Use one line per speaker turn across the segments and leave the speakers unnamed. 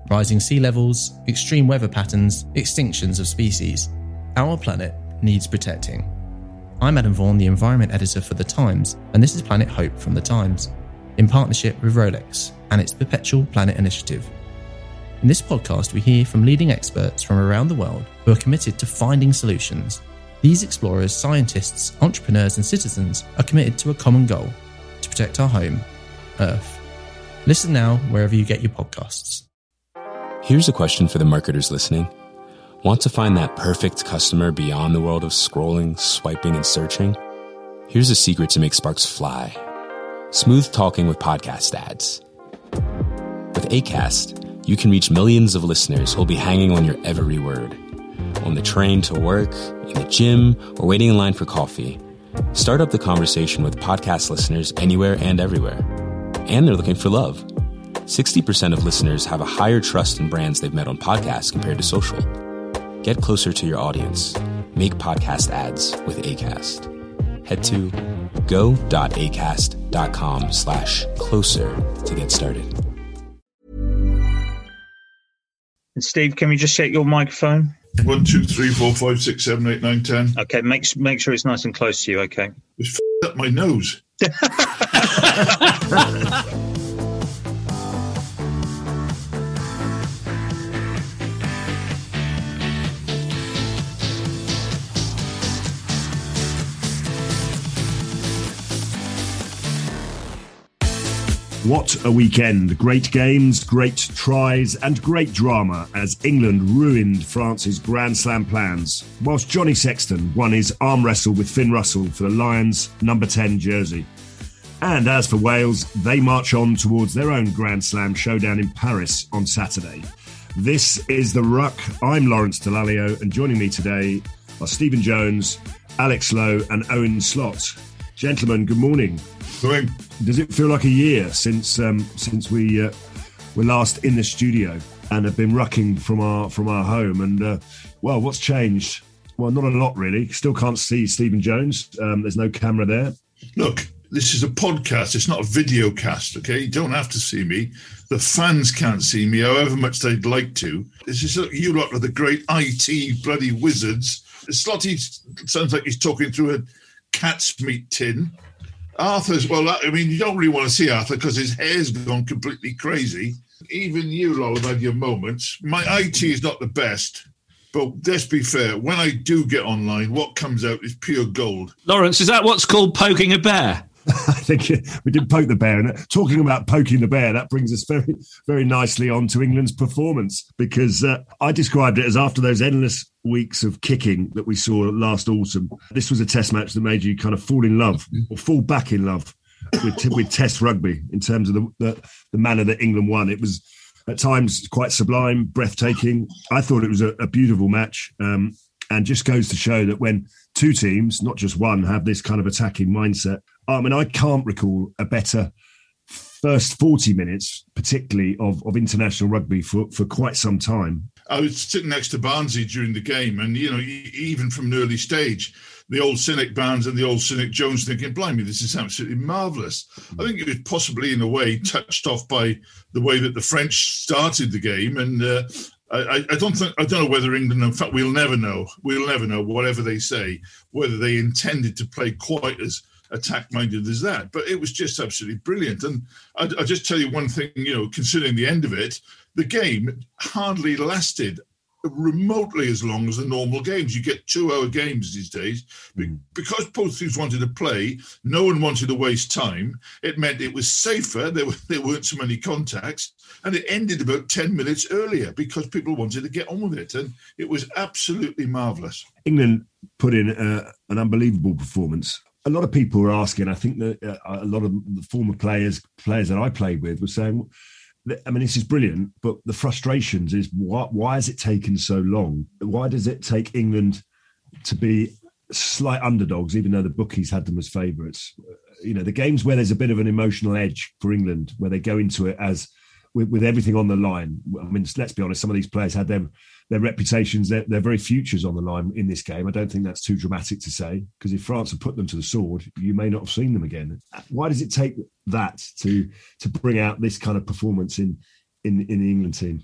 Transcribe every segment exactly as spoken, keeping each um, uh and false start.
Rising sea levels, extreme weather patterns, extinctions of species. Our planet needs protecting. I'm Adam Vaughan, the Environment Editor for The Times, and this is Planet Hope from The Times, in partnership with Rolex and its Perpetual Planet Initiative. In this podcast, we hear from leading experts from around the world who are committed to finding solutions. These explorers, scientists, entrepreneurs and citizens are committed to a common goal, to protect our home, Earth. Listen now wherever you get your podcasts.
Here's a question for the marketers listening. Want to find that perfect customer beyond the world of scrolling, swiping, and searching? Here's a secret to make sparks fly. Smooth talking with podcast ads. With Acast, you can reach millions of listeners who'll be hanging on your every word. On the train to work, in the gym, or waiting in line for coffee. Start up the conversation with podcast listeners anywhere and everywhere. And they're looking for love. sixty percent of listeners have a higher trust in brands they've met on podcasts compared to social. Get closer to your audience. Make podcast ads with Acast. Head to go.acast.com slash closer to get started.
And Steve, can we just check your microphone?
One, two, three, four, five, six, seven, eight, nine, ten.
Okay, make make sure it's nice and close to you. Okay.
It's f- up my nose.
What a weekend. Great games, great tries and great drama as England ruined France's Grand Slam plans, whilst Johnny Sexton won his arm wrestle with Finn Russell for the Lions' number ten jersey. And as for Wales, they march on towards their own Grand Slam showdown in Paris on Saturday. This is The Ruck. I'm Lawrence Dallaglio, and joining me today are Stephen Jones, Alex Lowe and Owen Slot. Gentlemen, good morning.
Going.
Does it feel like a year since um, since we uh, were last in the studio and have been rucking from our from our home? And uh, well, what's changed? Well, not a lot really. Still can't see Stephen Jones. Um, there's no camera there.
Look, this is a podcast. It's not a video cast. Okay, you don't have to see me. The fans can't see me, however much they'd like to. This is you lot are the great I T bloody wizards. Slotty sounds like he's talking through a cat's meat tin. Arthur's, well, I mean, you don't really want to see Arthur because his hair's gone completely crazy. Even you lot have had your moments. My I T is not the best, but let's be fair. When I do get online, what comes out is pure gold.
Lawrence, is that what's called poking a bear?
I think we did poke the bear. And talking about poking the bear, that brings us very, very nicely on to England's performance, because uh, I described it as after those endless weeks of kicking that we saw last autumn, this was a test match that made you kind of fall in love or fall back in love with, with test rugby in terms of the, the, the manner that England won. It was at times quite sublime, breathtaking. I thought it was a, a beautiful match, um, and just goes to show that when two teams, not just one, have this kind of attacking mindset. I mean, I can't recall a better first forty minutes, particularly of, of international rugby for, for quite some time.
I was sitting next to Barnsley during the game, and, you know, even from an early stage, the old cynic Barnes and the old cynic Jones thinking, blimey, this is absolutely marvellous. I think it was possibly, in a way, touched off by the way that the French started the game, and uh, I, I don't think I don't know whether England, in fact, we'll never know, we'll never know, whatever they say, whether they intended to play quite as attack-minded as that, but it was just absolutely brilliant. And I, I'll just tell you one thing, you know, considering the end of it, the game hardly lasted remotely as long as the normal games. You get two-hour games these days. Because both teams wanted to play, no one wanted to waste time. It meant it was safer, there, were, there weren't so many contacts, and it ended about ten minutes earlier because people wanted to get on with it, and it was absolutely marvellous.
England put in uh, an unbelievable performance. A lot of people were asking, I think that uh, a lot of the former players, players that I played with were saying, I mean, this is brilliant, but the frustrations is why, why has it taken so long? Why does it take England to be slight underdogs, even though the bookies had them as favourites? You know, the games where there's a bit of an emotional edge for England, where they go into it as with, with everything on the line. I mean, let's be honest, some of these players had them their reputations, their, their very futures on the line in this game. I don't think that's too dramatic to say, because if France had put them to the sword, you may not have seen them again. Why does it take that to to bring out this kind of performance in in, in the England team?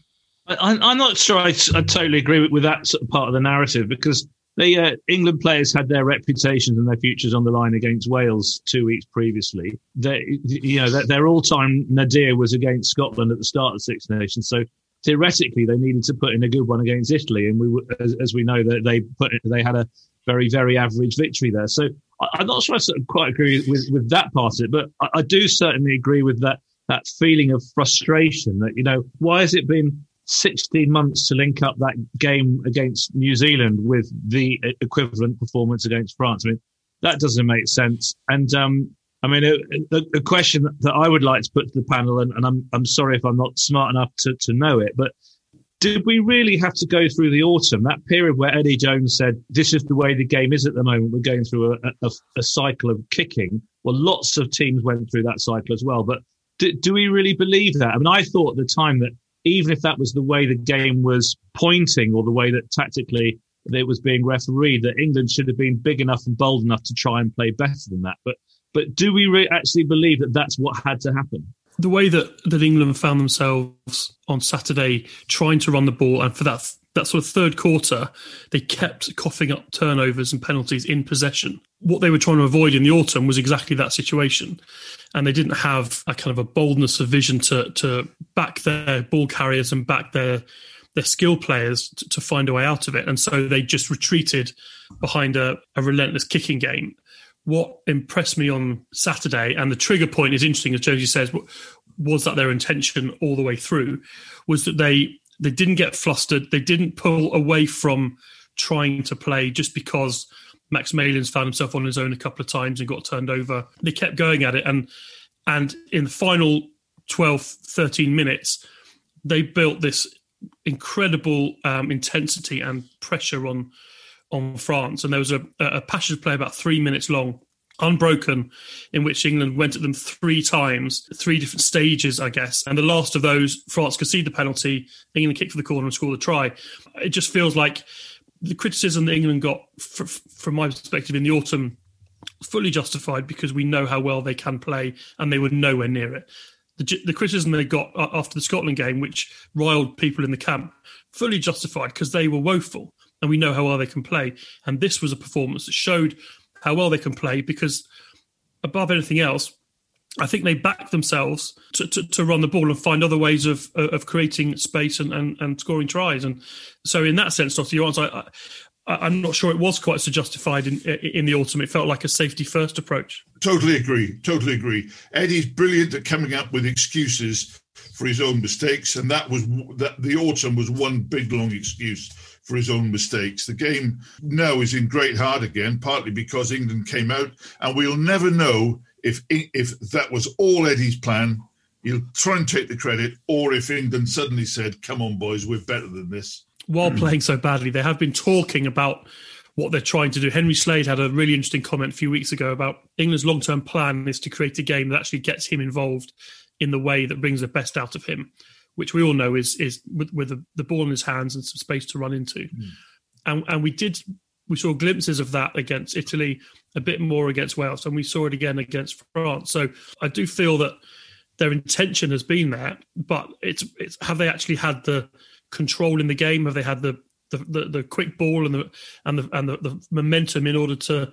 I, I'm not sure I, I totally agree with, with that sort of part of the narrative, because the uh, England players had their reputations and their futures on the line against Wales two weeks previously. They, you know, their, their all-time nadir was against Scotland at the start of the Six Nations. So theoretically, they needed to put in a good one against Italy, and we, as, as we know, that they put they had a very, very average victory there. So I, I'm not sure I sort of quite agree with, with that part of it, but I, I do certainly agree with that that feeling of frustration. That, you know, why has it been sixteen months to link up that game against New Zealand with the equivalent performance against France? I mean, that doesn't make sense. And um, I mean, a, a, a question that I would like to put to the panel, and, and I'm I'm sorry if I'm not smart enough to, to know it, but did we really have to go through the autumn, that period where Eddie Jones said, this is the way the game is at the moment, we're going through a, a, a cycle of kicking? Well, lots of teams went through that cycle as well. But do, do we really believe that? I mean, I thought at the time that even if that was the way the game was pointing, or the way that tactically it was being refereed, that England should have been big enough and bold enough to try and play better than that. But but do we re- actually believe that that's what had to happen?
The way that, that England found themselves on Saturday trying to run the ball, and for that that sort of third quarter, they kept coughing up turnovers and penalties in possession. What they were trying to avoid in the autumn was exactly that situation. And they didn't have a kind of a boldness of vision to to back their ball carriers and back their their skill players to, to find a way out of it. And so they just retreated behind a, a relentless kicking game. What impressed me on Saturday, and the trigger point is interesting, as Josie says, was that their intention all the way through, was that they they didn't get flustered. They didn't pull away from trying to play just because Max Malins found himself on his own a couple of times and got turned over. They kept going at it. And and in the final twelve, thirteen minutes, they built this incredible um, intensity and pressure on on France. And there was a, a passage of play about three minutes long, unbroken, in which England went at them three times, three different stages, I guess. And the last of those, France conceded the penalty, England kicked for the corner and scored a try. It just feels like the criticism that England got, f- from my perspective, in the autumn, fully justified, because we know how well they can play, and they were nowhere near it. The, the criticism they got after the Scotland game, which riled people in the camp, fully justified, because they were woeful, and we know how well they can play. And this was a performance that showed how well they can play, because above anything else, I think they backed themselves to, to, to run the ball and find other ways of of creating space and, and, and scoring tries. And so in that sense, Doctor your answer, I, I, I'm not sure it was quite so justified in, in the autumn. It felt like a safety-first approach.
Totally agree, totally agree. Eddie's brilliant at coming up with excuses for his own mistakes, and that was that the autumn was one big, long excuse for his own mistakes. The game now is in great heart again, partly because England came out, and we'll never know if if that was all Eddie's plan. He'll try and take the credit, or if England suddenly said, come on, boys, we're better than this.
While playing so badly, they have been talking about what they're trying to do. Henry Slade had a really interesting comment a few weeks ago about England's long-term plan is to create a game that actually gets him involved in the way that brings the best out of him, which we all know is is with, with the, the ball in his hands and some space to run into. Mm. And and we did we saw glimpses of that against Italy, a bit more against Wales, and we saw it again against France. So I do feel that their intention has been there, but it's it's have they actually had the control in the game? Have they had the the, the, the quick ball and the and the and the, the momentum in order to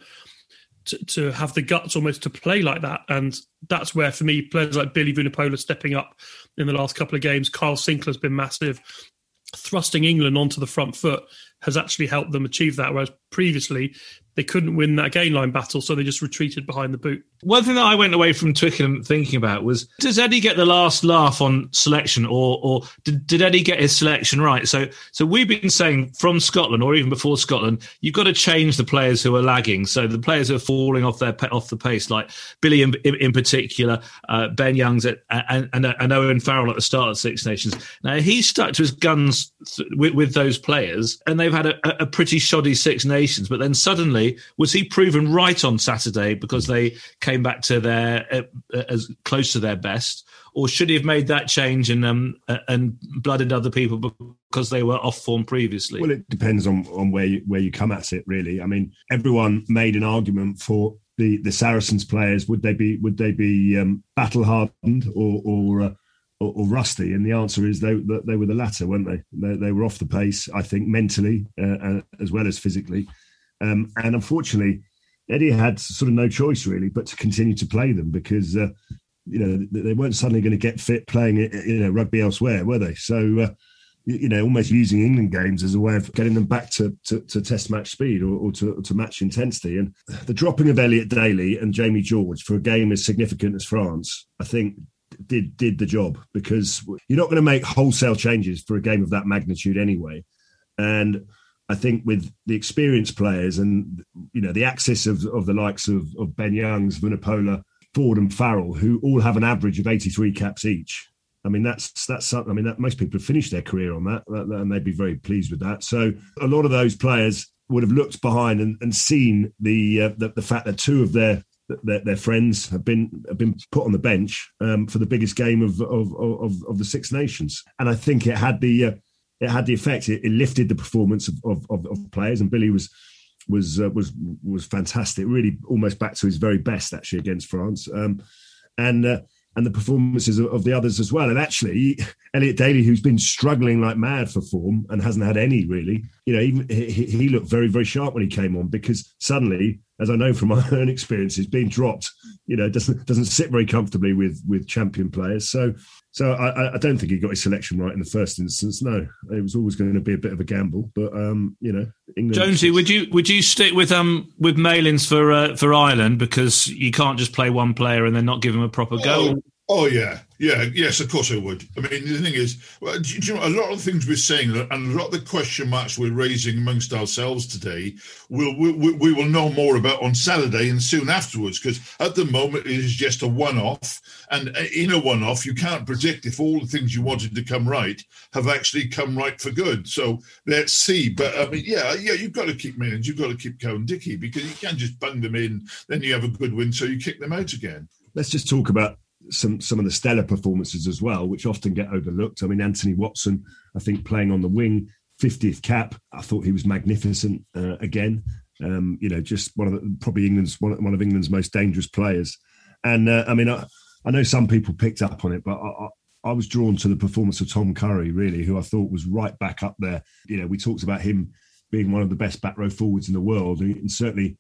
To, to have the guts almost to play like that? And that's where, for me, players like Billy Vunipola stepping up in the last couple of games, Kyle Sinclair's been massive. Thrusting England onto the front foot has actually helped them achieve that, whereas previously they couldn't win that gain line battle, so they just retreated behind the boot.
One thing that I went away from Twickenham thinking about was, does Eddie get the last laugh on selection, or or did, did Eddie get his selection right? So so we've been saying from Scotland, or even before Scotland, you've got to change the players who are lagging. So the players who are falling off their off the pace, like Billy in, in, in particular, uh, Ben Youngs at, and, and, and Owen Farrell at the start of Six Nations. Now, he stuck to his guns with, with those players, and they've had a, a pretty shoddy Six Nations. But then suddenly, was he proven right on Saturday because they came back to their uh, as close to their best, or should he have made that change and um, and blooded other people because they were off form previously?
Well, it depends on, on where you, where you come at it, really. I mean, everyone made an argument for the, the Saracens players. Would they be would they be um, battle hardened or or uh, or, or rusty? And the answer is they they were the latter, weren't they? They, they were off the pace, I think, mentally uh, as well as physically. Um, and unfortunately, Eddie had sort of no choice really but to continue to play them because uh, you know they weren't suddenly going to get fit playing you know rugby elsewhere, were they? So uh, you know, almost using England games as a way of getting them back to, to, to test match speed or, or to, to match intensity. And the dropping of Elliot Daly and Jamie George for a game as significant as France, I think, did did the job, because you're not going to make wholesale changes for a game of that magnitude anyway. And I think with the experienced players and, you know, the access of, of the likes of, of Ben Youngs, Vunipola, Ford and Farrell, who all have an average of eighty-three caps each. I mean, that's that's something. I mean, that most people have finished their career on that, and they'd be very pleased with that. So a lot of those players would have looked behind and, and seen the, uh, the the fact that two of their their, their friends have been have been put on the bench um, for the biggest game of of, of of the Six Nations, and I think it had the uh, it had the effect. It, it lifted the performance of, of, of, of players, and Billy was was uh, was was fantastic. Really, almost back to his very best actually against France, um, and. Uh, and the performances of the others as well. And actually, Elliot Daly, who's been struggling like mad for form and hasn't had any really, you know, even he, he looked very, very sharp when he came on, because suddenly, as I know from my own experiences, being dropped, you know, doesn't doesn't sit very comfortably with with champion players. So, so I, I don't think he got his selection right in the first instance. No, it was always going to be a bit of a gamble. But um, you know, England.
Jonesy, would you would you stick with um with Malins for uh, for Ireland, because you can't just play one player and then not give him a proper go?
Oh. Oh, yeah. Yeah. Yes, of course I would. I mean, the thing is, well, do you know, a lot of the things we're saying and a lot of the question marks we're raising amongst ourselves today, we'll, we, we will know more about on Saturday and soon afterwards, because at the moment it is just a one-off. And in a one-off, you can't predict if all the things you wanted to come right have actually come right for good. So let's see. But, I mean, yeah, yeah, you've got to keep Malins, you've got to keep Cowan-Dickie, because you can't just bung them in, then you have a good win, so you kick them out again.
Let's just talk about some some of the stellar performances as well, which often get overlooked. I mean, Anthony Watson, I think, playing on the wing, fiftieth cap. I thought he was magnificent uh, again. Um, you know, just one of the, probably England's one, one of England's most dangerous players. And uh, I mean, I, I know some people picked up on it, but I, I, I was drawn to the performance of Tom Curry, really, who I thought was right back up there. You know, we talked about him being one of the best back row forwards in the world, and certainly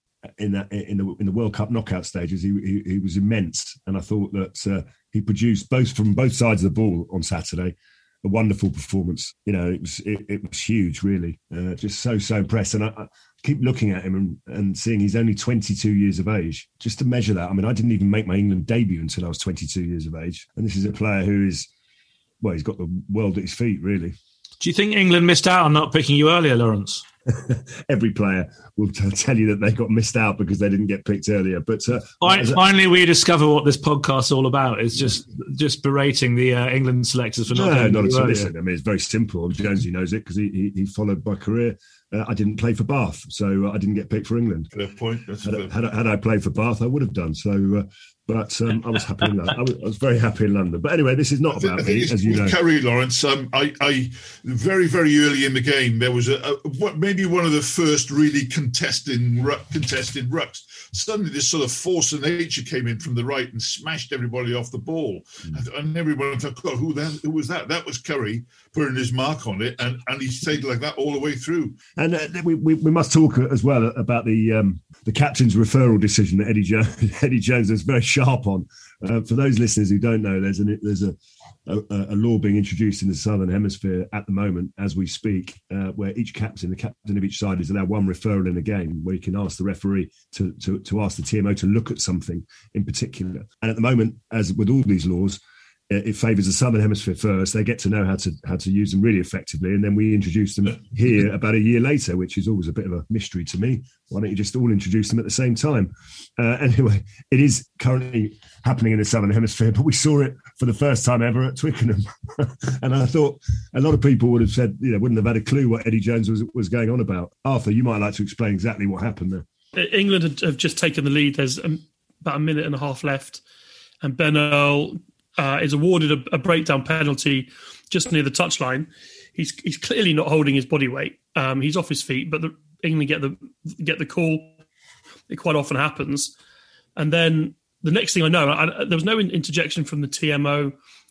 in that in the in the World Cup knockout stages, he he, he was immense, and I thought that uh, he produced both from both sides of the ball on Saturday a wonderful performance. You know, it was it, it was huge, really, uh, just so so impressed. And I, I keep looking at him and, and seeing he's only twenty-two years of age. Just to measure that, I mean, I didn't even make my England debut until I was twenty-two years of age, and this is a player who is, well, he's got the world at his feet, really.
Do you think England missed out on not picking you earlier, Lawrence?
Every player will t- tell you that they got missed out because they didn't get picked earlier. But uh,
finally, finally, we discover what this podcast's all about. It's just just berating the uh, England selectors for not.
No, not at all. Listen, I mean, it's very simple. Jonesy knows it because he, he he followed my career. Uh, I didn't play for Bath, so I didn't get picked for England.
Fair point. That's
had,
fair.
Had, I, had I played for Bath, I would have done. So, uh, but um, I was happy in London. I was, I was very happy in London. But anyway, this is not about me, as you know.
With Curry, Lawrence, um, I, I very, very early in the game, there was a, a maybe one of the first really contesting contested rucks. Suddenly, this sort of force of nature came in from the right and smashed everybody off the ball, mm. and everyone thought, "God, who that? Who was that?" That was Curry putting his mark on it, and, and he stayed like that all the way through.
And uh, we, we we must talk as well about the um, the captain's referral decision that Eddie Jones, Eddie Jones was very sharp on. Uh, for those listeners who don't know, there's an there's a, a a law being introduced in the Southern Hemisphere at the moment as we speak, uh, where each captain, the captain of each side, is allowed one referral in a game, where you can ask the referee to to to ask the T M O to look at something in particular. And at the moment, as with all these laws, it favours the Southern Hemisphere first. They get to know how to how to use them really effectively, and then we introduce them here about a year later, which is always a bit of a mystery to me. Why don't you just all introduce them at the same time? Uh, anyway, it is currently happening in the Southern Hemisphere, but we saw it for the first time ever at Twickenham. And I thought a lot of people would have said, you know, wouldn't have had a clue what Eddie Jones was was going on about. Arthur, you might like to explain exactly what happened there.
England have just taken the lead. There's about a minute and a half left, and Ben Earl Uh, is awarded a, a breakdown penalty just near the touchline. He's he's clearly not holding his body weight. Um, he's off his feet, but the, England get the get the call. It quite often happens. And then the next thing I know, I, there was no interjection from the T M O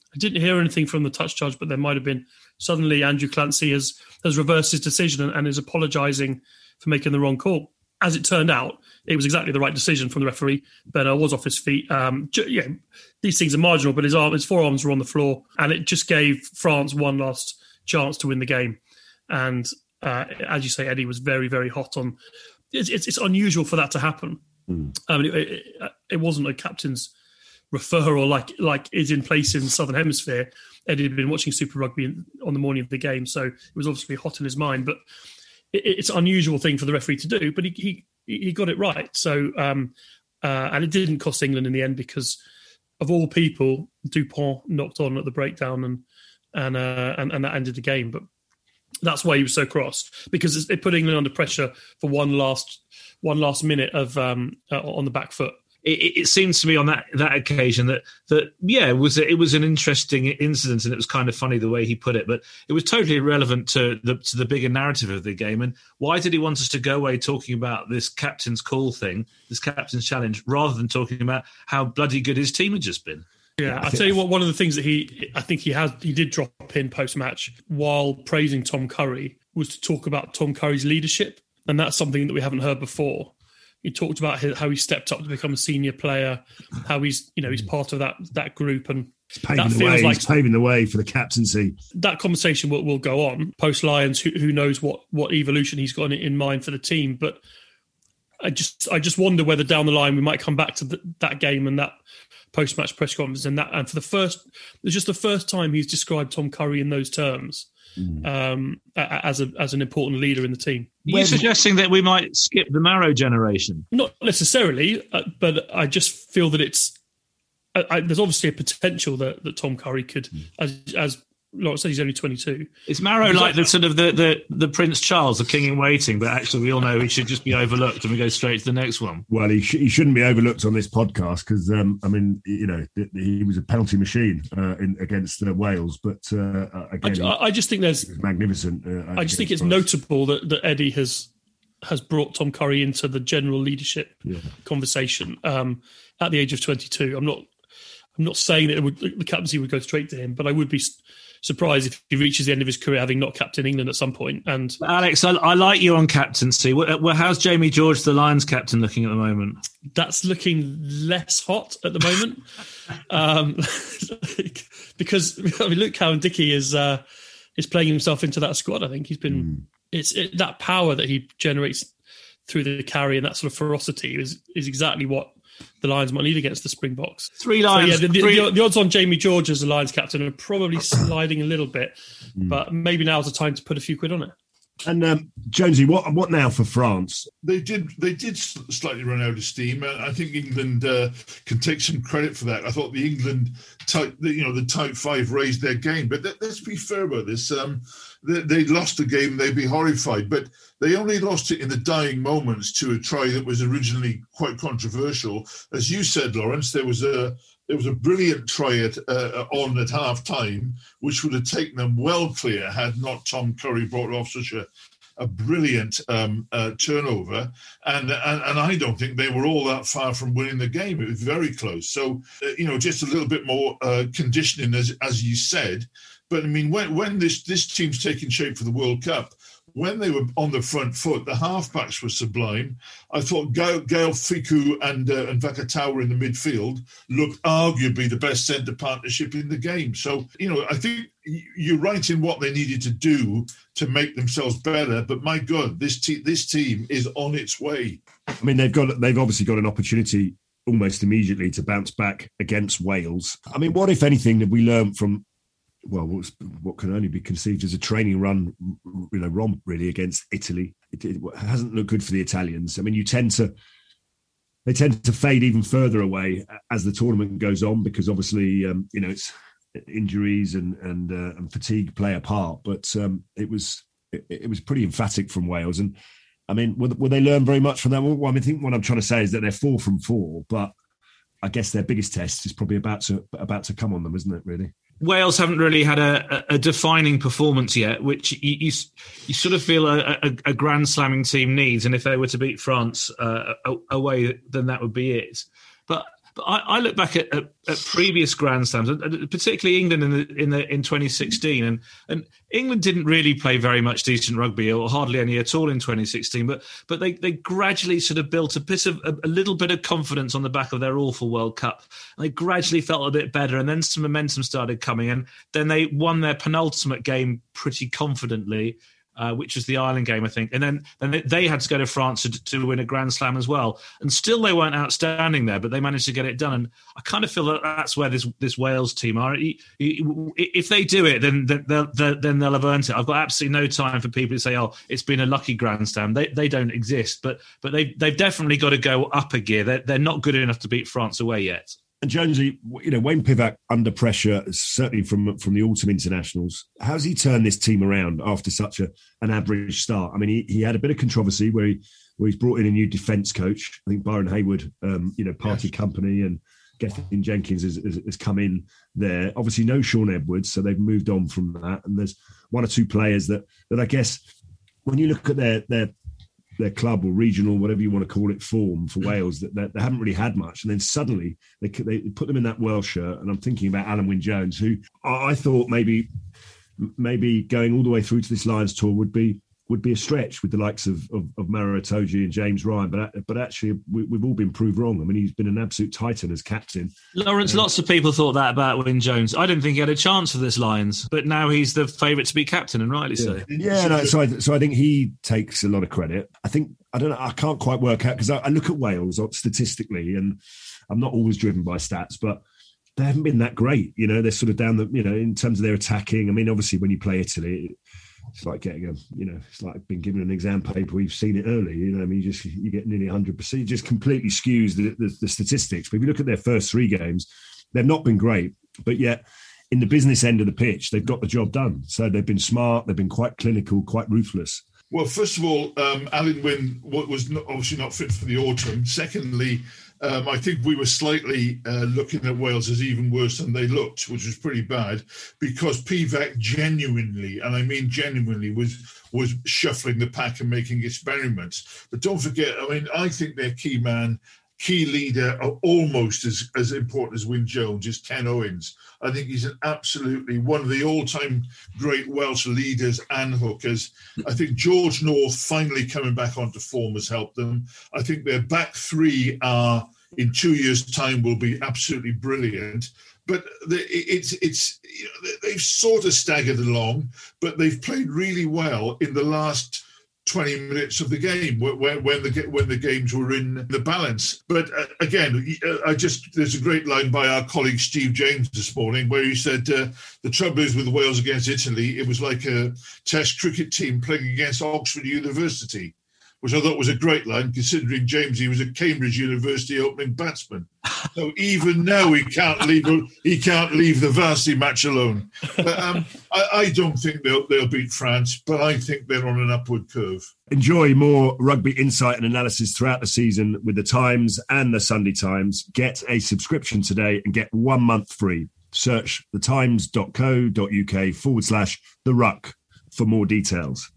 I didn't hear anything from the touch judge, but there might have been. Suddenly, Andrew Clancy has has reversed his decision and, and is apologising for making the wrong call. As it turned out, it was exactly the right decision from the referee. Bernard was off his feet. Um, yeah, these things are marginal, but his arm, his forearms were on the floor, and it just gave France one last chance to win the game. And uh, as you say, Eddie was very, very hot on. It's, it's, it's unusual for that to happen. Mm. I mean, it, it, it wasn't a captain's referral like like is in place in the Southern Hemisphere. Eddie had been watching Super Rugby on the morning of the game, so it was obviously hot in his mind. But it, it's an unusual thing for the referee to do, but he he, he got it right. So um, uh, and it didn't cost England in the end because of all people, Dupont knocked on at the breakdown and and uh, and, and that ended the game. But that's why he was so cross, because it put England under pressure for one last one last minute of um, uh, on the back foot.
It, it seems to me on that, that occasion that that yeah, it was a, it was an interesting incident, and it was kind of funny the way he put it, but it was totally irrelevant to the to the bigger narrative of the game. And why did he want us to go away talking about this captain's call thing, this captain's challenge, rather than talking about how bloody good his team had just been?
Yeah, I'll tell you what, one of the things that he, I think he has, he did drop in post-match while praising Tom Curry was to talk about Tom Curry's leadership. And that's something that we haven't heard before. He talked about his, how he stepped up to become a senior player, how he's, you know, he's part of that that group. And
it's paving, the way. Like, he's paving the way for the captaincy.
That conversation will, will go on post-Lions. Who, who knows what, what evolution he's got in mind for the team. But I just I just wonder whether down the line we might come back to the, that game and that post-match press conference and that, and for the first, it's just the first time he's described Tom Curry in those terms mm. um, as a as an important leader in the team.
Are you suggesting that we might skip the Marrow generation?
Not necessarily, uh, but I just feel that it's I, I, there's obviously a potential that, that Tom Curry could, mm. as as Lawrence said, he's only twenty-two.
Is Marrow like the sort of the, the, the Prince Charles, the king in waiting, but actually we all know he should just be overlooked and we go straight to the next one?
Well, he, sh- he shouldn't be overlooked on this podcast because, um, I mean, you know, he was a penalty machine uh, in, against uh, Wales. But uh, again,
I, I just think there's
magnificent. Uh,
I just think it's France. Notable that, that Eddie has has brought Tom Curry into the general leadership yeah. conversation um, at the age of twenty-two. I'm not I'm not saying that it would, the captaincy would go straight to him, but I would be surprised if he reaches the end of his career having not captained England at some point. And
Alex, I, I like you on captaincy. Well, how's Jamie George, the Lions captain, looking at the moment?
That's looking less hot at the moment, um, because I mean, Luke Cowan-Dickie is uh, is playing himself into that squad. I think he's been mm. it's it, that power that he generates through the carry and that sort of ferocity is is exactly what the Lions might need against the Springboks.
Three Lions.
So, yeah, the,
three...
The, the odds on Jamie George as the Lions captain are probably sliding a little bit, mm. but maybe now's the time to put a few quid on it.
And um, Jonesy, what what now for France?
They did they did slightly run out of steam. I think England uh, can take some credit for that. I thought the England type, you know, the type five raised their game. But th- let's be fair about this. Um, they, they lost the game. They'd be horrified, but they only lost it in the dying moments to a try that was originally quite controversial. As you said, Lawrence, there was a there was a brilliant try at, uh, on at half time, which would have taken them well clear had not Tom Curry brought off such a, a brilliant um, uh, turnover. And, and and I don't think they were all that far from winning the game. It was very close. So, uh, you know, just a little bit more uh, conditioning, as as you said. But, I mean, when, when this, this team's taking shape for the World Cup, when they were on the front foot, the halfbacks were sublime. I thought Gael, Gael Fickou and uh, and Vakatawa in the midfield looked arguably the best centre partnership in the game. So, you know, I think you're right in what they needed to do to make themselves better. But my God, this te- this team is on its way.
I mean, they've got they've obviously got an opportunity almost immediately to bounce back against Wales. I mean, what, if anything, did we learn from, well, what's, what can only be conceived as a training run, you know, romp really against Italy? It, it hasn't looked good for the Italians. I mean, you tend to, they tend to fade even further away as the tournament goes on because obviously, um, you know, it's injuries and and, uh, and fatigue play a part. But um, it was it, it was pretty emphatic from Wales. And I mean, will, will they learn very much from that? Well, I mean, I think what I'm trying to say is that they're four from four, but I guess their biggest test is probably about to about to come on them, isn't it? Really.
Wales haven't really had a, a defining performance yet, which you, you, you sort of feel a, a, a grand slamming team needs. And if they were to beat France uh, away, then that would be it. But But I, I look back at, at, at previous Grand Slams, particularly England in the, in the, in twenty sixteen, and and England didn't really play very much decent rugby, or hardly any at all in twenty sixteen. But but they, they gradually sort of built a bit of a, a little bit of confidence on the back of their awful World Cup. And they gradually felt a bit better, and then some momentum started coming, and then they won their penultimate game pretty confidently. Uh, which was the Ireland game, I think. And then, then they had to go to France to, to win a Grand Slam as well. And still they weren't outstanding there, but they managed to get it done. And I kind of feel that that's where this this Wales team are. If they do it, then they'll, then they'll have earned it. I've got absolutely no time for people to say, oh, it's been a lucky Grand Slam. They they don't exist. But but they, they've definitely got to go up a gear. They're, they're not good enough to beat France away yet.
And Jonesy, you know, Wayne Pivac under pressure, certainly from from the autumn internationals. How's he turned this team around after such a an average start? I mean, he, he had a bit of controversy where he where he's brought in a new defence coach. I think Byron Hayward, um, you know, party yes. company, and Gethin Jenkins has, has, has come in there. Obviously, no Sean Edwards, so they've moved on from that. And there's one or two players that that I guess when you look at their their their club or regional, whatever you want to call it, form for Wales, that, that they haven't really had much. And then suddenly they, they put them in that Welsh shirt. And I'm thinking about Alan Wynne-Jones, who I thought maybe maybe going all the way through to this Lions tour would be would be a stretch with the likes of, of, of Maro Itoje and James Ryan. But but actually, we, we've all been proved wrong. I mean, he's been an absolute titan as captain.
Lawrence, um, lots of people thought that about Wynne-Jones. I didn't think he had a chance for this Lions, but now he's the favourite to be captain, and rightly
yeah.
so.
Yeah, no, so I, so I think he takes a lot of credit. I think, I don't know, I can't quite work out, because I, I look at Wales statistically, and I'm not always driven by stats, but they haven't been that great. You know, they're sort of down the, you know, in terms of their attacking. I mean, obviously, when you play Italy, it's like getting a, you know, it's like being given an exam paper. We've seen it early, you know. I mean, you just you get nearly one hundred percent. It just completely skews the, the, the statistics. But if you look at their first three games, they've not been great. But yet, in the business end of the pitch, they've got the job done. So they've been smart. They've been quite clinical, quite ruthless.
Well, first of all, um, Alan Wynne was not, obviously not fit for the autumn. Secondly, Um, I think we were slightly uh, looking at Wales as even worse than they looked, which was pretty bad, because Pivac genuinely, and I mean genuinely, was was shuffling the pack and making experiments. But don't forget, I mean, I think their key man, key leader, are almost as, as important as Wynne-Jones is Ken Owens. I think he's an absolutely one of the all-time great Welsh leaders and hookers. I think George North finally coming back onto form has helped them. I think their back three are, in two years' time, will be absolutely brilliant. But the, it's it's you know, they've sort of staggered along, but they've played really well in the last twenty minutes of the game when, when the when the games were in the balance. But uh, again, I just there's a great line by our colleague Steve James this morning where he said uh, the trouble is with Wales against Italy, it was like a Test cricket team playing against Oxford University, which I thought was a great line, considering James, he was a Cambridge University opening batsman. So even now he can't leave he can't leave the varsity match alone. But, um, I, I don't think they'll they'll beat France, but I think they're on an upward curve.
Enjoy more rugby insight and analysis throughout the season with the Times and the Sunday Times. Get a subscription today and get one month free. Search thetimes.co.uk forward slash the ruck for more details.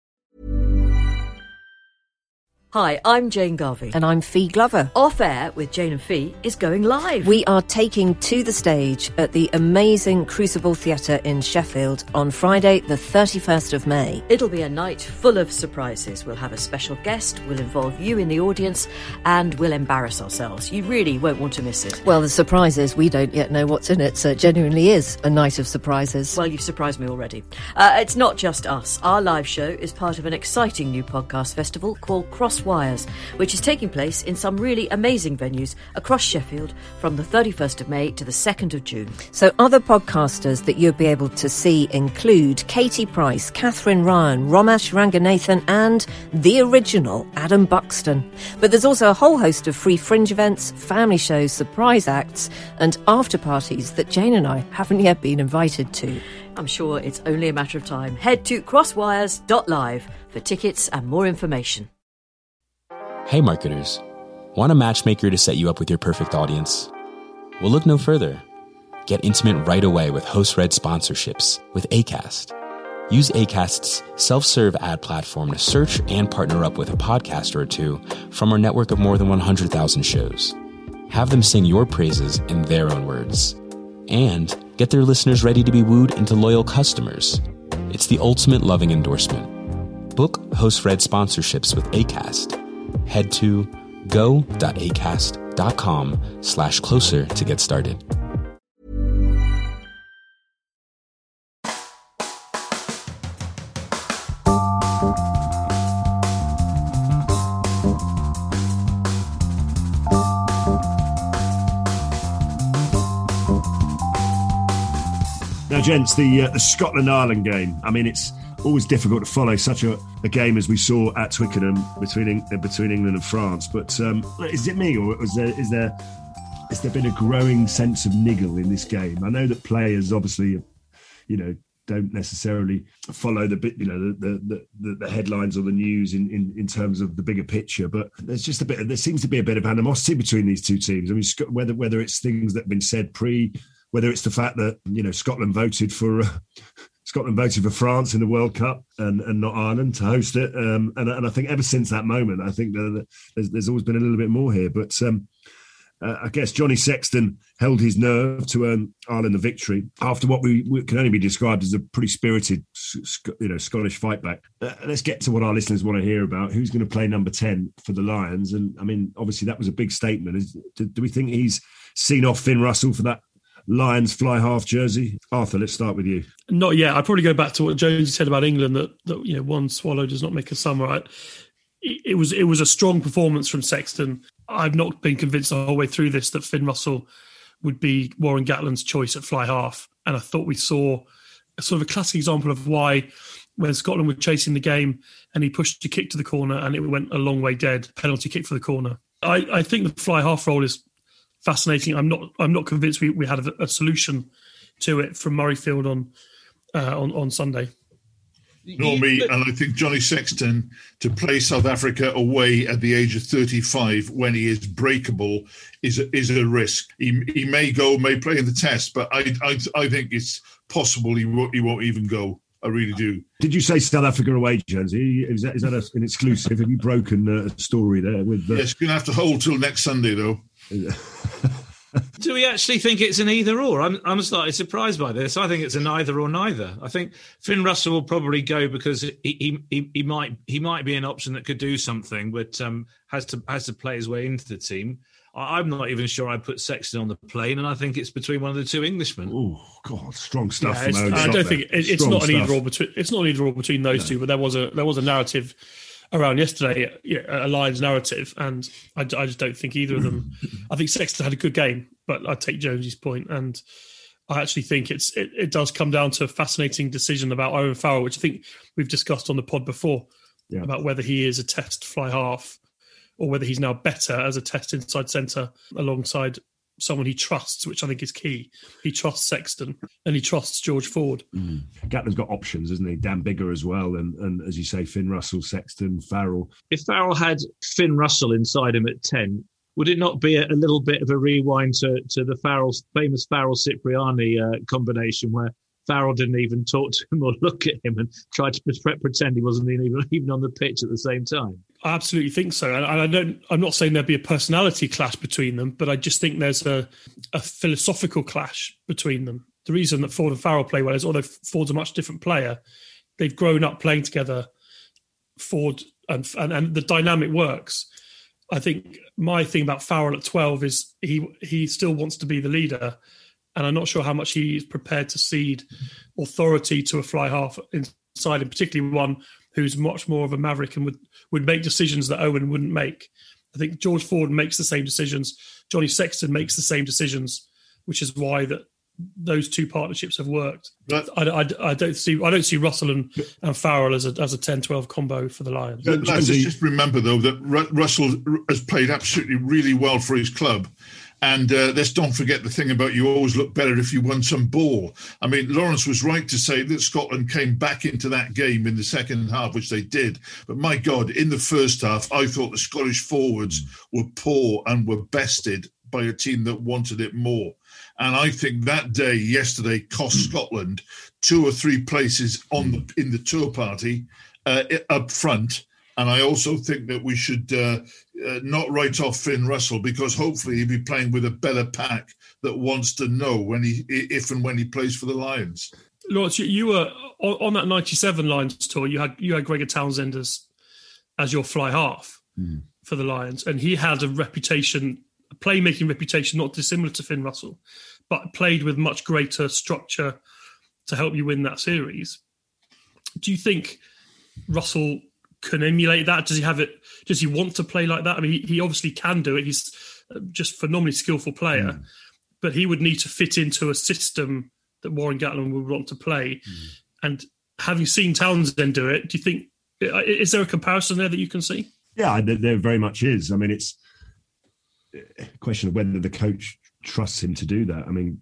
Hi, I'm Jane Garvey.
And I'm Fee Glover.
Off Air with Jane and Fee is going live.
We are taking to the stage at the amazing Crucible Theatre in Sheffield on Friday, the thirty-first of May.
It'll be a night full of surprises. We'll have a special guest, we'll involve you in the audience, and we'll embarrass ourselves. You really won't want to miss it.
Well, the surprise is we don't yet know what's in it, so it genuinely is a night of surprises.
Well, you've surprised me already. Uh, it's not just us. Our live show is part of an exciting new podcast festival called Cross Wires, which is taking place in some really amazing venues across Sheffield from the thirty-first of May to the second of June.
So other podcasters that you'll be able to see include Katie Price, Catherine Ryan, Romesh Ranganathan and the original Adam Buxton. But there's also a whole host of free fringe events, family shows, surprise acts and after parties that Jane and I haven't yet been invited to.
I'm sure it's only a matter of time. Head to crosswires dot live for tickets and more information.
Hey marketers, want a matchmaker to set you up with your perfect audience? Well, look no further. Get intimate right away with host-read sponsorships with Acast. Use Acast's self-serve ad platform to search and partner up with a podcaster or two from our network of more than one hundred thousand shows. Have them sing your praises in their own words. And get their listeners ready to be wooed into loyal customers. It's the ultimate loving endorsement. Book host-read sponsorships with Acast. Head to go.acast.com slash closer to get started.
Now, gents, the, uh, the Scotland-Ireland game, I mean, it's always difficult to follow such a, a game as we saw at Twickenham between uh, between England and France. But um, is it me, or is there, is there has there been a growing sense of niggle in this game? I know that players obviously, you know, don't necessarily follow the bit, you know, the the, the, the headlines or the news in, in, in terms of the bigger picture. But there's just a bit. There seems to be a bit of animosity between these two teams. I mean, whether whether it's things that have been said pre. Whether it's the fact that, you know, Scotland voted for uh, Scotland voted for France in the World Cup and, and not Ireland to host it, um, and, and I think ever since that moment, I think that there's, there's always been a little bit more here. But um, uh, I guess Johnny Sexton held his nerve to earn Ireland the victory after what we, we can only be described as a pretty spirited, you know, Scottish fight back. Uh, let's get to what our listeners want to hear about. Who's going to play number ten for the Lions? And I mean, obviously that was a big statement. Is, do, do we think he's seen off Finn Russell for that Lions fly half jersey? Arthur, let's start with you.
Not yet. I'd probably go back to what Jonesy said about England, that, that you know, one swallow does not make a summer. I, it, it was it was a strong performance from Sexton. I've not been convinced the whole way through this that Finn Russell would be Warren Gatland's choice at fly half. And I thought we saw a sort of a classic example of why, when Scotland were chasing the game and he pushed a kick to the corner and it went a long way dead, penalty kick for the corner. I, I think the fly half role is fascinating. I'm not. I'm not convinced we, we had a, a solution to it from Murrayfield on uh, on on Sunday.
Nor me, and I think Johnny Sexton to play South Africa away at the age of thirty-five when he is breakable is a, is a risk. He he may go, may play in the test, but I I, I think it's possible he won't, he won't even go. I really do.
Did you say South Africa away, Jonesy? Is that is that a, an exclusive? Have you broken a story there with? Uh...
Yes, you're gonna have to hold till next Sunday though.
Do we actually think it's an either or? I'm I'm slightly surprised by this. I think it's an either or neither. I think Finn Russell will probably go because he he, he might he might be an option that could do something, but um, has to has to play his way into the team. I'm not even sure I'd put Sexton on the plane, and I think it's between one of the two Englishmen.
Oh God, strong stuff.
Yeah,
from
I don't
there.
think it, it's
strong
not an
stuff.
either or between. It's not an either or between those no. two. But there was a there was a narrative around yesterday, a Lions narrative, and I, I just don't think either of them. I think Sexton had a good game, but I take Jonesy's point, and I actually think it's it, it does come down to a fascinating decision about Owen Farrell, which I think we've discussed on the pod before, yeah. about whether he is a test fly half or whether he's now better as a test inside centre alongside someone he trusts, which I think is key. He trusts Sexton and he trusts George Ford.
Mm. Gatland's got options, isn't he? Dan Biggar as well. And, and as you say, Finn Russell, Sexton, Farrell.
If Farrell had Finn Russell inside him at ten, would it not be a, a little bit of a rewind to, to the Farrell, famous Farrell-Cipriani uh, combination where Farrell didn't even talk to him or look at him and tried to pretend he wasn't even, even on the pitch at the same time?
I absolutely think so. And I don't, I'm not saying there'd be a personality clash between them, but I just think there's a, a philosophical clash between them. The reason that Ford and Farrell play well is, although Ford's a much different player, they've grown up playing together, Ford, and, and, and the dynamic works. I think my thing about Farrell at twelve is he he still wants to be the leader, and I'm not sure how much he's prepared to cede authority to a fly half inside him, particularly one who's much more of a maverick and would, would make decisions that Owen wouldn't make. I think George Ford makes the same decisions. Johnny Sexton makes the same decisions, which is why that those two partnerships have worked. But I, I, I don't see I don't see Russell and, and Farrell as a as a ten twelve combo for the Lions.
Let's just remember, though, that Russell has played absolutely really well for his club. And uh, let's don't forget the thing about you always look better if you won some ball. I mean, Lawrence was right to say that Scotland came back into that game in the second half, which they did. But my God, in the first half, I thought the Scottish forwards were poor and were bested by a team that wanted it more. And I think that day, yesterday, cost Scotland two or three places on the, in the tour party uh, up front. And I also think that we should uh, uh, not write off Finn Russell, because hopefully he'll be playing with a better pack that wants to know when he, if and when he plays for the Lions.
Lawrence, you, you were on that ninety-seven Lions tour. You had you had Gregor Townsend as as your fly half mm. for the Lions, and he had a reputation, a playmaking reputation, not dissimilar to Finn Russell, but played with much greater structure to help you win that series. Do you think Russell can emulate that? Does he have it? Does he want to play like that? I mean, he, he obviously can do it. He's just a phenomenally skillful player, mm. but he would need to fit into a system that Warren Gatland would want to play. Mm. And having seen Townsend do it, do you think, is there a comparison there that you can see?
Yeah, there very much is. I mean, it's a question of whether the coach trusts him to do that. I mean,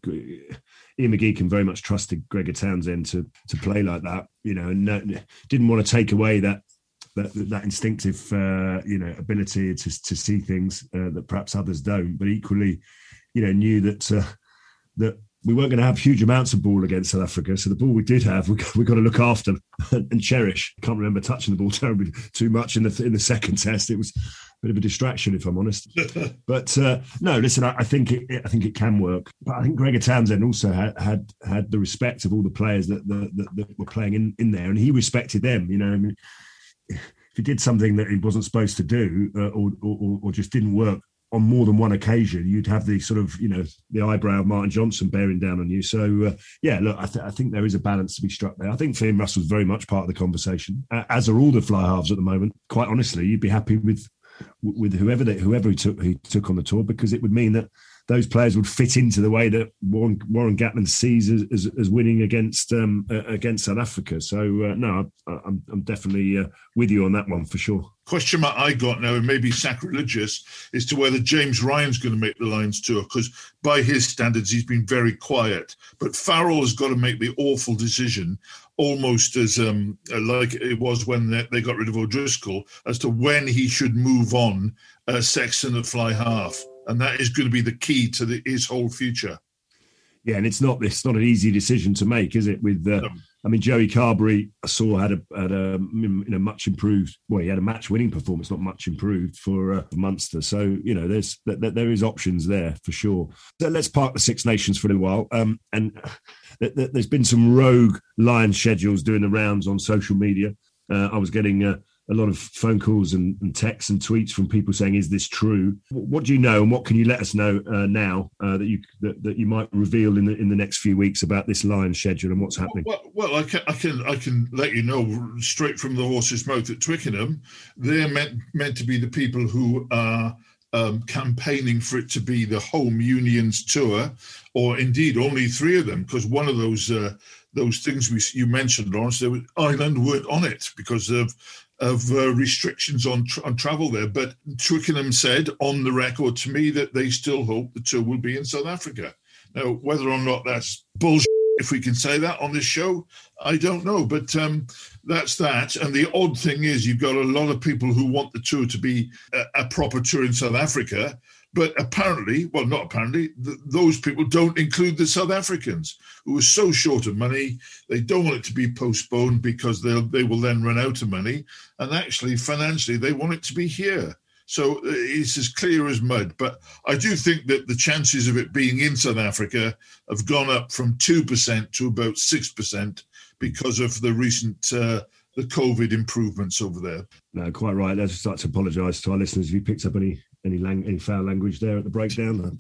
Ian McGee can very much trusted Gregor Townsend to to play like that, you know, and no, didn't want to take away that that, that instinctive, uh, you know, ability to to see things uh, that perhaps others don't. But equally, you know, knew that uh, that we weren't going to have huge amounts of ball against South Africa. So the ball we did have, we we got to look after and cherish. Can't remember touching the ball terribly too much in the in the second test. It was a bit of a distraction, if I'm honest. But uh, no, listen, I, I think it, I think it can work. But I think Gregor Townsend also had had, had the respect of all the players that that, that, that were playing in, in there, and he respected them. You know, I mean, if he did something that he wasn't supposed to do, uh, or, or or just didn't work on more than one occasion, you'd have the sort of, you know, the eyebrow of Martin Johnson bearing down on you. So, uh, yeah, look, I, th- I think there is a balance to be struck there. I think Finn Russell's very much part of the conversation, uh, as are all the fly halves at the moment. Quite honestly, you'd be happy with with whoever they, whoever he took, he took on the tour, because it would mean that those players would fit into the way that Warren, Warren Gatland sees as, as, as winning against um, uh, against South Africa. So, uh, no, I, I'm, I'm definitely uh, with you on that one for sure.
Question mark I got now, and maybe sacrilegious, is to whether James Ryan's going to make the Lions tour, because by his standards, he's been very quiet. But Farrell has got to make the awful decision, almost as um, like it was when they, they got rid of O'Driscoll, as to when he should move on uh, Sexton at fly half. And that is going to be the key to the, his whole future.
Yeah, and it's not it's not an easy decision to make, is it? With uh, no. I mean, Joey Carberry, I saw had a had a you know much improved. Well, he had a match winning performance, not much improved for uh, Munster. So you know, there's there is options there for sure. So let's park the Six Nations for a little while. Um, and there's been some rogue Lions schedules doing the rounds on social media. Uh, I was getting. Uh, a lot of phone calls and, and texts and tweets from people saying, is this true? What do you know, and what can you let us know uh, now uh, that you that, that you might reveal in the in the next few weeks about this Lions schedule and what's happening?
Well, well I, can, I can I can let you know straight from the horse's mouth at Twickenham. They're meant meant to be the people who are um, campaigning for it to be the home unions tour, or indeed only three of them, because one of those uh, those things we, you mentioned, Lawrence, there was, Ireland weren't on it because of of uh, restrictions on tra- on travel there. But Twickenham said on the record to me that they still hope the tour will be in South Africa. Now, whether or not that's bullshit, if we can say that on this show, I don't know. But um, that's that. And the odd thing is you've got a lot of people who want the tour to be a, a proper tour in South Africa. But apparently, well, not apparently, th- those people don't include the South Africans who are so short of money. They don't want it to be postponed because they'll, they will then run out of money. And actually, financially, they want it to be here. So it's as clear as mud. But I do think that the chances of it being in South Africa have gone up from two percent to about six percent because of the recent uh, the COVID improvements over there.
No, quite right. Let's start to apologise to our listeners if you picked up any any, lang- any foul language there at the breakdown.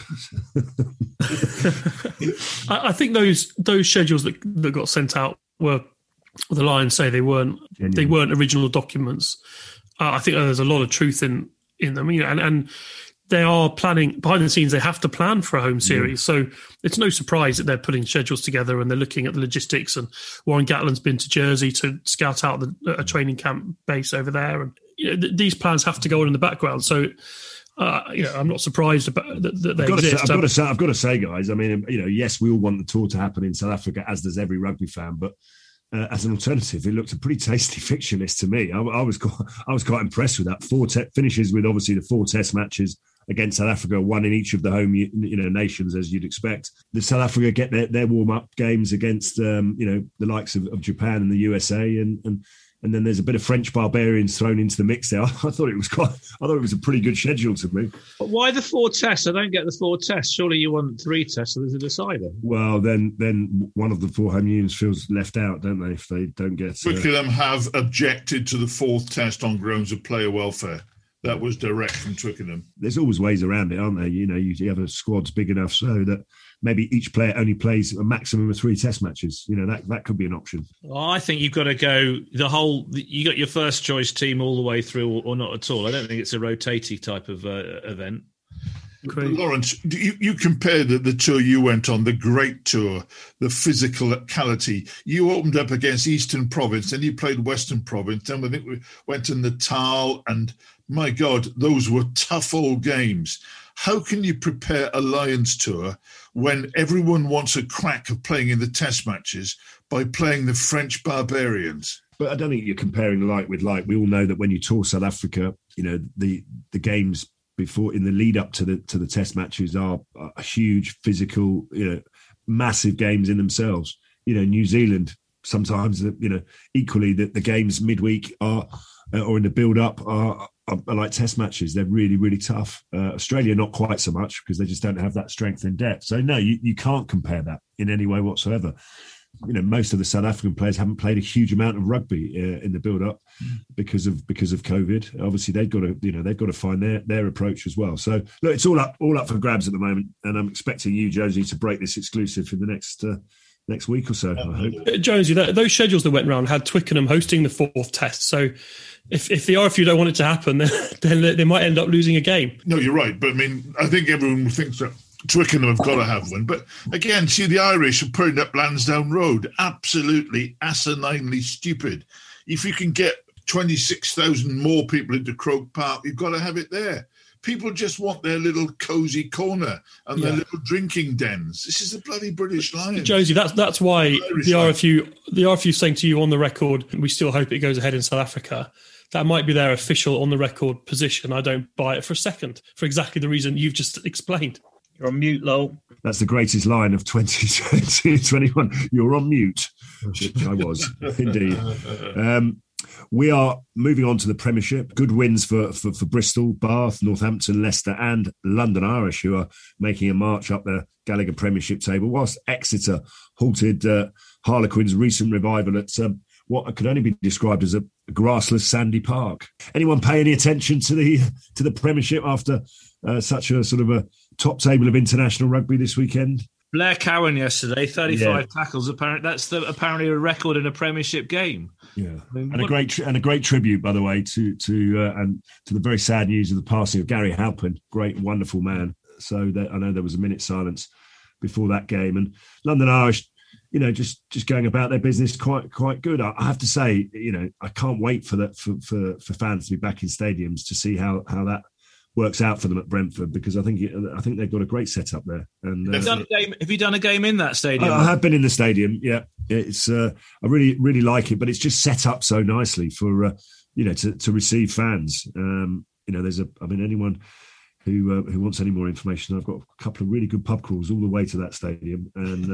I, I think those those schedules that, that got sent out were, the Lions say they weren't Genuine. they weren't original documents. Uh, I think there's a lot of truth in in them, you know, and, and they are planning behind the scenes. They have to plan for a home series, yeah. So it's no surprise that they're putting schedules together and they're looking at the logistics. And Warren Gatland's been to Jersey to scout out the, a training camp base over there, and you know, th- these plans have to go on in the background. So. Uh, you know, I'm not surprised about that, that they
I've got,
exist.
Say, I've, got to say, I've got to say, guys, I mean, you know, yes, we all want the tour to happen in South Africa, as does every rugby fan, but uh, as an alternative, it looked a pretty tasty fixture list to me. I, I was quite, I was quite impressed with that. Four te- finishes with obviously the four test matches against South Africa, one in each of the home you know nations, as you'd expect. The South Africa get their, their warm up games against um, you know the likes of, of Japan and the U S A, and and and then there's a bit of French barbarians thrown into the mix there. I thought it was quite. I thought it was a pretty good schedule to me.
But why the four tests? I don't get the four tests. Surely you want three tests, so there's a decider.
Well, then, then one of the four home unions feels left out, don't they? If they don't get. Uh...
Twickenham have objected to the fourth test on grounds of player welfare. That was direct from Twickenham.
There's always ways around it, aren't there? You know, you have a squad's big enough so that maybe each player only plays a maximum of three test matches. You know, that, that could be an option.
Well, I think you've got to go the whole, you got your first choice team all the way through or, or not at all. I don't think it's a rotating type of uh, event.
Great. Lawrence, you, you compared the, the tour you went on, the great tour, the physicality. You opened up against Eastern Province, then you played Western Province, then I think we went to Natal, and my God, those were tough old games. How can you prepare a Lions tour when everyone wants a crack of playing in the test matches by playing the French barbarians?
But I don't think you're comparing light with light. We all know that when you tour South Africa, you know, the the games before in the lead up to the to the test matches are, are huge, physical, you know, massive games in themselves. You know, New Zealand sometimes, you know, equally the, the games midweek are uh, or in the build up are, are, are like test matches. They're really, really tough. Uh, Australia not quite so much because they just don't have that strength in depth. So no, you, you can't compare that in any way whatsoever. You know, most of the South African players haven't played a huge amount of rugby uh, in the build-up because of because of COVID. Obviously, they've got to you know they've got to find their their approach as well. So look, it's all up all up for grabs at the moment, and I'm expecting you, Josie, to break this exclusive in the next uh, next week or so. I hope.
Uh, Josie, that, those schedules that went round had Twickenham hosting the fourth test. So if if the R F U don't want it to happen, then, then they might end up losing a game.
No, you're right, but I mean, I think everyone thinks that Twickenham have got to have one. But again, see, the Irish are putting up Lansdowne Road. Absolutely asininely stupid. If you can get twenty-six thousand more people into Croke Park, you've got to have it there. People just want their little cosy corner and yeah. their little drinking dens. This is the bloody British Lions.
Josie, that's that's why the, the R F U the R F U saying to you on the record, we still hope it goes ahead in South Africa. That might be their official on the record position. I don't buy it for a second for exactly the reason you've just explained.
You're on mute, Lowell.
That's the greatest line of twenty twenty-one. You're on mute. I was, indeed. Um, we are moving on to the Premiership. Good wins for, for, for Bristol, Bath, Northampton, Leicester and London Irish, who are making a march up the Gallagher Premiership table, whilst Exeter halted uh, Harlequin's recent revival at um, what could only be described as a grassless sandy park. Anyone pay any attention to the to the Premiership after uh, such a sort of a top table of international rugby this weekend?
Blair Cowan yesterday, thirty-five yeah. tackles. Apparently, that's the, apparently a record in a Premiership game.
Yeah, I mean, and what... a great and a great tribute, by the way, to to uh, and to the very sad news of the passing of Gary Halpin, great, wonderful man. So that, I know there was a minute's silence before that game, and London Irish, you know, just just going about their business quite quite good. I, I have to say, you know, I can't wait for that for, for for fans to be back in stadiums to see how how that works out for them at Brentford, because I think I think they've got a great setup there. And uh,
have, you done a game, have you done a game in that stadium?
I, I have been in the stadium. Yeah, it's uh, I really really like it, but it's just set up so nicely for uh, you know to to receive fans. Um, you know, there's a I mean anyone who uh, who wants any more information, I've got a couple of really good pub crawls all the way to that stadium, and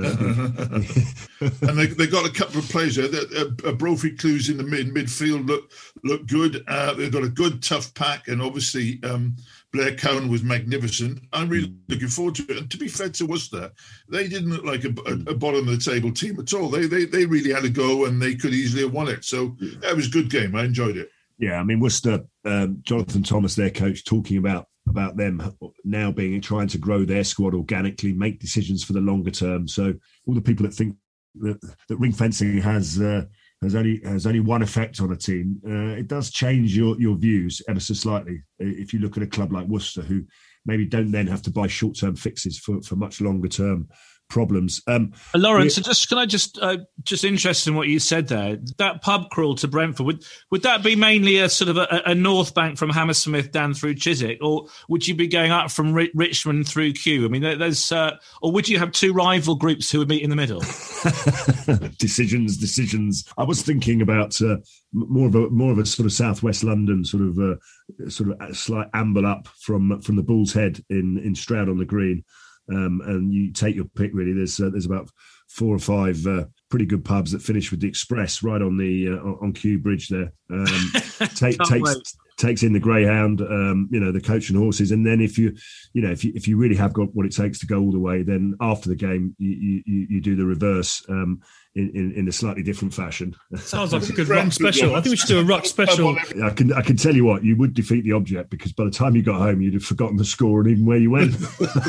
uh,
and they they got a couple of players there. Uh, uh, Brophy Clues in the mid midfield look look good. Uh, they've got a good tough pack, and obviously um, Blair Cowan was magnificent. I'm really looking forward to it. And to be fair to Worcester, they didn't look like a, a, a bottom of the table team at all. They they they really had a go, and they could easily have won it. So that was a good game. I enjoyed it.
Yeah, I mean Worcester, um, Jonathan Thomas, their coach, talking about. about them now being trying to grow their squad organically, make decisions for the longer term. So all the people that think that, that ring fencing has uh, has only has only one effect on a team, uh, it does change your your views ever so slightly. If you look at a club like Worcester, who maybe don't then have to buy short term fixes for for much longer term problems. Um,
uh, Lawrence, so just can I just uh, just interested in what you said there? That pub crawl to Brentford, would would that be mainly a sort of a, a north bank from Hammersmith down through Chiswick, or would you be going up from R- Richmond through Kew? I mean, there's uh, or would you have two rival groups who would meet in the middle?
decisions, decisions. I was thinking about uh, more of a more of a sort of southwest London sort of uh, sort of a slight amble up from from the Bull's Head in in Stroud on the Green. Um, and you take your pick, really. There's uh, there's about four or five uh, pretty good pubs that finish with the Express right on the uh, on Kew Bridge there. Um, take, takes
wait.
takes in the Greyhound, um, you know, the coach and horses, and then if you, you know, if you if you really have got what it takes to go all the way, then after the game you you, you do the reverse um, in, in in a slightly different fashion.
Sounds like a good ruck special. I think we should do a ruck special.
I can I can tell you what, you would defeat the object, because by the time you got home, you'd have forgotten the score and even where you went.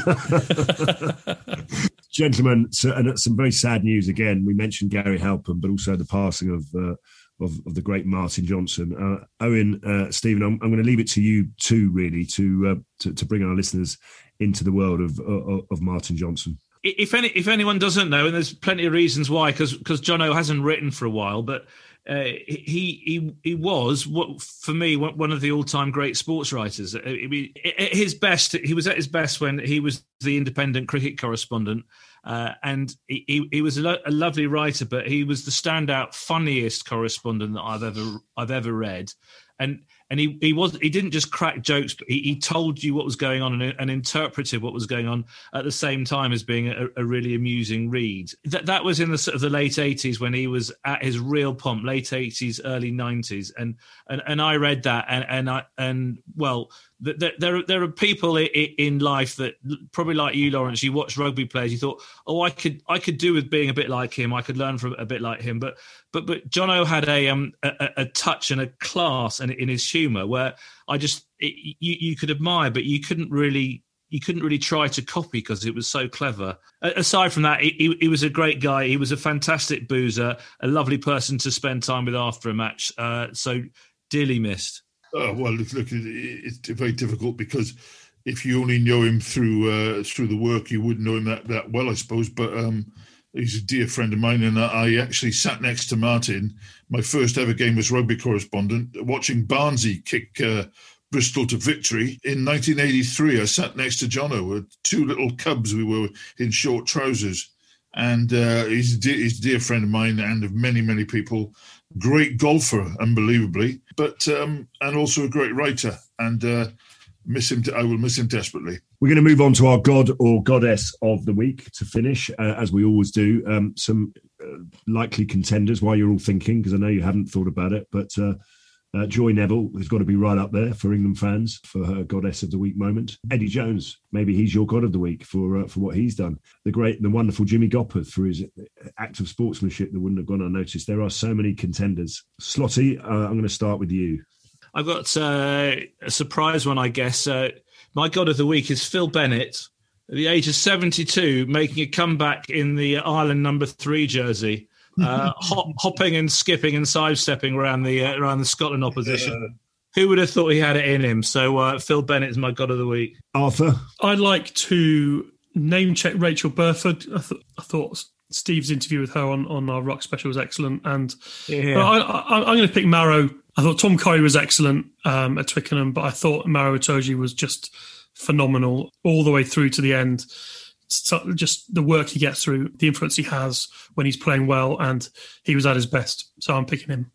Gentlemen, so, and some very sad news again. We mentioned Gary Halpern, but also the passing of uh, of, of the great Martin Johnson. Uh, Owen, uh, Stephen, I'm, I'm going to leave it to you too, really, to, uh, to to bring our listeners into the world of of, of Martin Johnson.
If any, if anyone doesn't know, and there's plenty of reasons why, because because Jono hasn't written for a while, but uh, he he he was what for me one of the all-time great sports writers. I mean, at his best, he was at his best when he was the independent cricket correspondent, uh, and he, he, he was a, lo- a lovely writer, but he was the standout, funniest correspondent that I've ever I've ever read, and. And he, he was he didn't just crack jokes, but he, he told you what was going on and, and interpreted what was going on at the same time as being a, a really amusing read. That that was in the sort of the late eighties when he was at his real pomp, late eighties, early nineties, and and, and I read that and and I and well. There, there, there are people in life that probably like you, Lawrence. You watch rugby players, you thought, "Oh, I could, I could do with being a bit like him. I could learn from a bit like him." But, but, but Jono had a um a, a touch and a class and in his humour where I just it, you you could admire, but you couldn't really you couldn't really try to copy because it was so clever. Aside from that, he, he was a great guy. He was a fantastic boozer, a lovely person to spend time with after a match. Uh, so dearly missed.
Oh, well, look, look, it's very difficult because if you only know him through uh, through the work, you wouldn't know him that, that well, I suppose. But um, he's a dear friend of mine, and I actually sat next to Martin. My first ever game as rugby correspondent, watching Barnsley kick uh, Bristol to victory. In nineteen eighty-three, I sat next to Jono, two little cubs. We were in short trousers. And uh, he's, a dear, he's a dear friend of mine and of many, many people. Great golfer, unbelievably, but um, and also a great writer. And uh, miss him. I will miss him desperately.
We're going to move on to our god or goddess of the week to finish, uh, as we always do. Um, some uh, likely contenders. While you're all thinking, because I know you haven't thought about it, but uh, uh, Joy Neville has got to be right up there for England fans for her goddess of the week moment. Eddie Jones, maybe he's your god of the week for uh, for what he's done. The great, the wonderful Jimmy Gopperth for his act of sportsmanship that wouldn't have gone unnoticed. There are so many contenders. Slotty, uh, I'm going to start with you.
I've got uh, a surprise one, I guess. Uh, my god of the week is Phil Bennett, at the age of seventy-two, making a comeback in the Ireland number three jersey. Uh, hop, hopping and skipping and sidestepping around the uh, around the Scotland opposition. Who would have thought he had it in him? So uh, Phil Bennett is my god of the week.
Arthur?
I'd like to name check Rachel Burford. I, th- I thought Steve's interview with her on, on our Rock Special was excellent. And
yeah.
I, I, I'm going to pick Maro. I thought Tom Curry was excellent um, at Twickenham, but I thought Maro Itoje was just phenomenal all the way through to the end. So just the work he gets through, the influence he has when he's playing well, and he was at his best. So I'm picking him.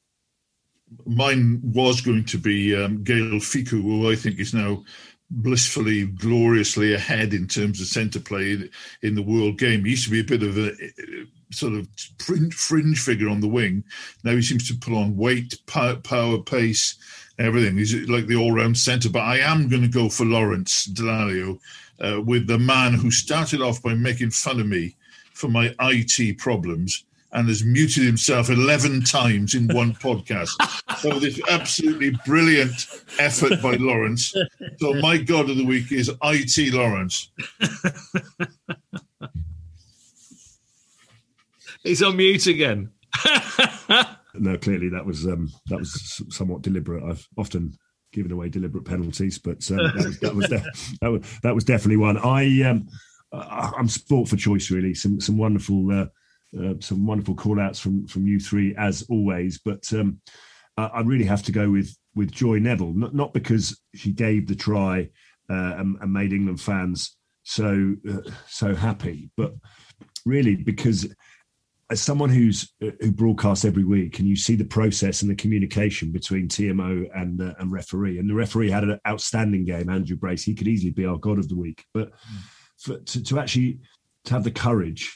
Mine was going to be um, Gael Fickou, who I think is now blissfully, gloriously ahead in terms of centre play in, in the world game. He used to be a bit of a sort of fringe, fringe figure on the wing. Now he seems to put on weight, power, power pace, everything. He's like the all-round centre. But I am going to go for Lawrence Dallaglio, Uh, with the man who started off by making fun of me for my I T problems and has muted himself eleven times in one podcast. So this absolutely brilliant effort by Lawrence. So my god of the week is I T Lawrence.
He's on mute again.
No, clearly that was um, that was somewhat deliberate. I've often given away deliberate penalties, but um, that, was, that, was de- that was that was definitely one. I um, I'm sport for choice, really. Some some wonderful uh, uh, some wonderful call outs from from you three as always, but um, I, I really have to go with with Joy Neville, not not because she gave the try uh, and, and made England fans so uh, so happy, but really because as someone who's who broadcasts every week, and you see the process and the communication between T M O and uh, and referee, and the referee had an outstanding game, Andrew Brace. He could easily be our god of the week, but for, to, to actually to have the courage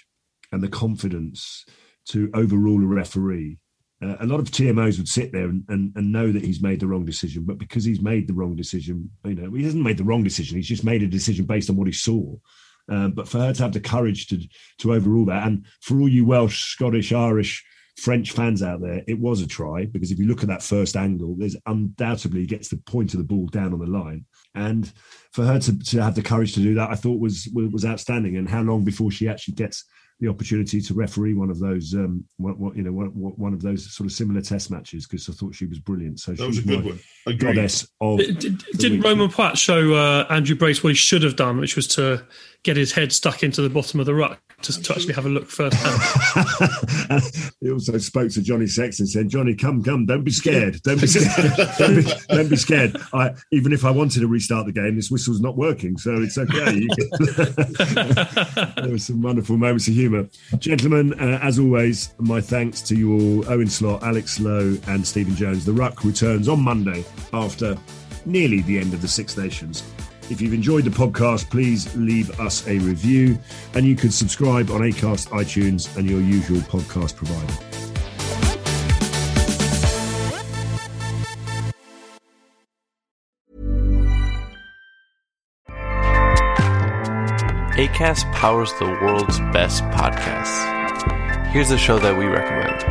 and the confidence to overrule a referee. Uh, a lot of T M Os would sit there and, and, and know that he's made the wrong decision, but because he's made the wrong decision, you know, he hasn't made the wrong decision. He's just made a decision based on what he saw. Um, but for her to have the courage to to overrule that, and for all you Welsh, Scottish, Irish, French fans out there, it was a try, because if you look at that first angle, there's undoubtedly gets the point of the ball down on the line. And for her to, to have the courage to do that, I thought was was outstanding. And how long before she actually gets the opportunity to referee one of those, um, what, what, you know, one, one of those sort of similar test matches, because I thought she was brilliant. So
that
she
was a good one. Agreed.
Goddess of.
Did, did Roman Platt show uh, Andrew Brace what he should have done, which was to get his head stuck into the bottom of the ruck to, to actually have a look firsthand?
He also spoke to Johnny Sexton and said, "Johnny, come, come, don't be scared. Don't be scared. don't, be, don't be scared. I, even if I wanted to restart the game, this whistle's not working, so it's okay." You can... There were some wonderful moments of humour. Gentlemen, uh, as always, my thanks to you all, Owen Slot, Alex Lowe and Stephen Jones. The Ruck returns on Monday after nearly the end of the Six Nations. If you've enjoyed the podcast, please leave us a review, and you can subscribe on Acast, iTunes and your usual podcast provider.
Acast powers the world's best podcasts. Here's a show that we recommend.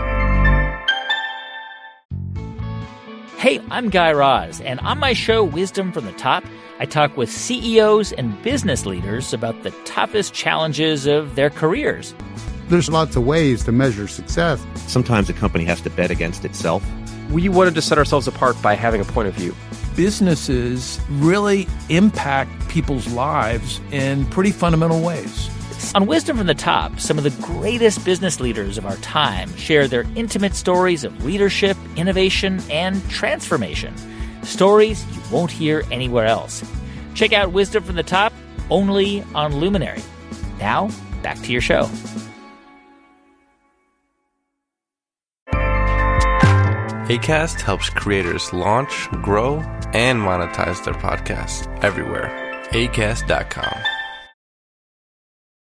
Hey, I'm Guy Raz, and on my show, Wisdom from the Top, I talk with C E Os and business leaders about the toughest challenges of their careers.
There's lots of ways to measure success.
Sometimes a company has to bet against itself.
We wanted to set ourselves apart by having a point of view.
Businesses really impact people's lives in pretty fundamental ways.
On Wisdom from the Top, some of the greatest business leaders of our time share their intimate stories of leadership, innovation, and transformation. Stories you won't hear anywhere else. Check out Wisdom from the Top, only on Luminary. Now, back to your show.
Acast helps creators launch, grow, and monetize their podcasts everywhere. Acast dot com.